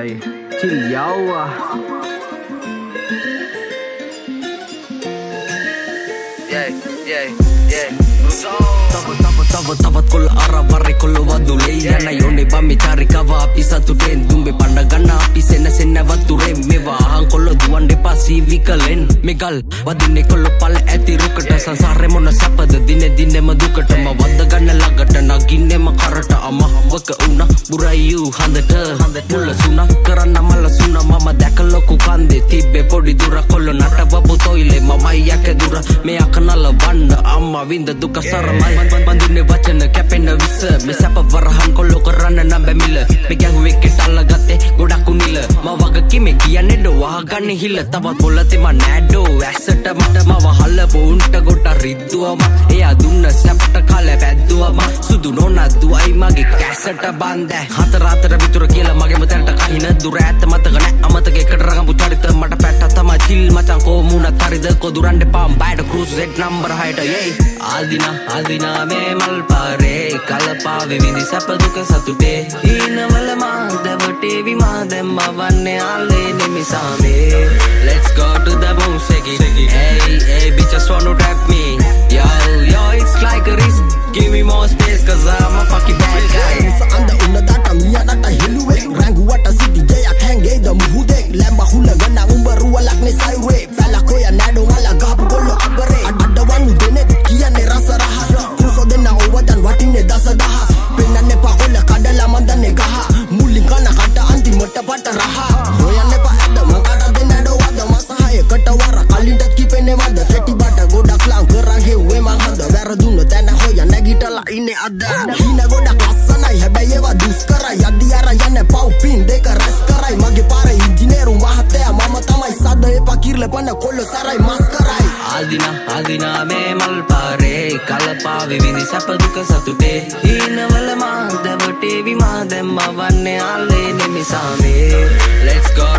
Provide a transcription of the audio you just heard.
Hey, chill yawa. තවත් කොල්ල අරවරෙ කොල්ල වදුලේ යන යෝනේ බම්මිචාරි කවා අපි සතුටෙන් දුම්බේ පණ්ඩ ගන්න අපි සෙන්න වතුරේ මේවා අහන් කොල්ල දුවන් දෙපා සීවිකලෙන් මෙගල් වදින්නේ කොල්ල පළ ඇති රුකට සංසාරේ මොන සැපද දිනෙම දුකටම වද්ද ගන්න ළඟට නගින්නෙම කරට අමවක උනා බුරයියු හඳට මුල සුණක් කරන්න මල සුණ මම දැක ලොකු කන්දේ තිබ්බේ පොඩි දුර කොල්ල නටවපු තොයිලේ මමයි යක දුර මේ අකනල වන්න අම්මා විඳ දුක සරමයි බඳුනේ වචන කැපෙන විස මේ සැප වරහන් කොල්ල කරන්න නම් බැමිල මේ ගැහුවේ කෙටල්ල ගත්තේ ගොඩක් උනිල මම වග කිමේ කියන්නේ ඩෝ වහගන්නේ හිල තවත් පොළතේ මම නෑඩෝ ඇස්සට මට මව හලපු උන්ට ගොඩ රිද්දුවම එයා දුන්න සැපට කල පැද්දුවම සුදු නොනද්දුවයි මගේ කැසට බන්ද හතර විතර කියලා මගේම තැනට කහින දුර ඇත්ත මතක නෑ අමතක එකට රඟපු චරිත මට පැට්ට තමයි චිල් මචං කොමුණත් හරිද කොදුරන් දෙපා බයිඩ ක්‍රූස් Z නම්බර 6ට යේ ආදිනා මේ මල් පාරේ කලපාවේ විඳි සැප දුක සතුටේ හීනවල මාදවටේ විමා දැම්ම වන්නේ ආලේ නිමිසාමේ let's go to the boom shake hey bitch just wanna trap me yo it's like a risk give me more space cause I'm a fucking bad guy anda unadata miyanata hiluwe ranguwata city jaya kenge da muhude lemba hula gana umbaru walak ne saywe fala koya nado wala gabu golo abare adda wanu dene kiyane rasa rahas kuso dena owadan watine dasa dahas penane pakola kadala mandane gaha mulinkana kata anti mata pata raha hoyane pa adda makata dena do wada masahaye katawara kalindat kipene mada teti bata goda klang kerang hewe manghanda waraduna tana hoya nagitala ine adda hina goda kasana habaye wa duskara yadiyara yane pau pin deka raskarai mage pare engineer mahataya mama tamai sada e pakirle pana kollo sarai maskarai ආදිනා මේ මල් පාරේ කලපාවේ විඳි සැප දුක සතුටේ හීනවල මාදවටේ විමා දැම්ම වන්නේ ආලේ නිමිසාමේ let's go